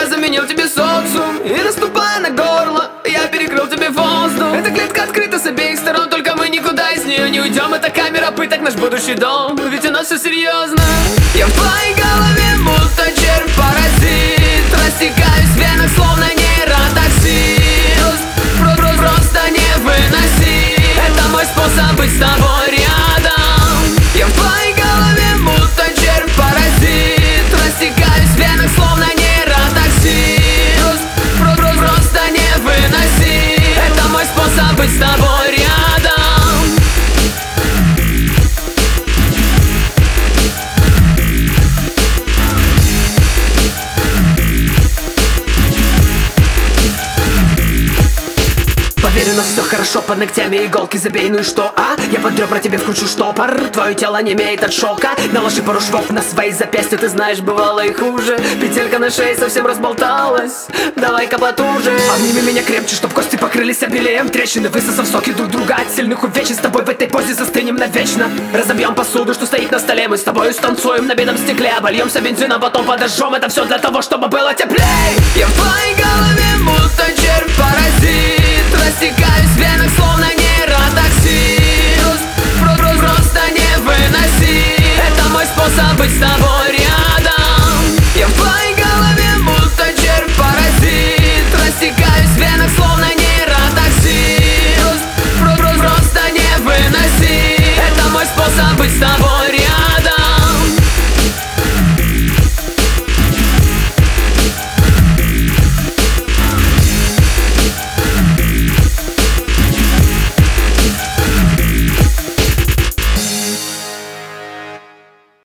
заменил тебе социум. И наступая на горло, я перекрыл тебе воздух. Эта клетка открыта с обеих сторон, только мы никуда из нее не уйдем. Это камера пыток, наш будущий дом, ведь у нас все серьезно. Я в твоей голове будто червь-паразит, растекаюсь в венах, словно нейротоксин. Просто не выноси, это мой способ быть с тобой рядом. Я в твоей голове будто червь-паразит, растекаюсь в венах, словно нейротоксин. Просто не выноси, это мой способ быть с тобой рядом. Поверь, у нас все хорошо, под ногтями иголки забей, ну и что, а? Я под ребра тебе вкручу штопор, твое тело не имеет от шока. Наложи пару швов на свои запястья, ты знаешь, бывало и хуже. Петелька на шее совсем разболталась, давай-ка потуже. Обними меня крепче, чтоб кости покрылись обилием трещины, высосав соки друг друга от сильных увечий. С тобой в этой позе застынем навечно. Разобьем посуду, что стоит на столе, мы с тобой станцуем на бедном стекле. Обольемся бензином, потом подожжем, это все для того, чтобы было теплей. Я в твоей голове будто червь-паразит, растекаюсь в венах, словно нейротоксин. Просто не выноси, это мой способ быть с тобой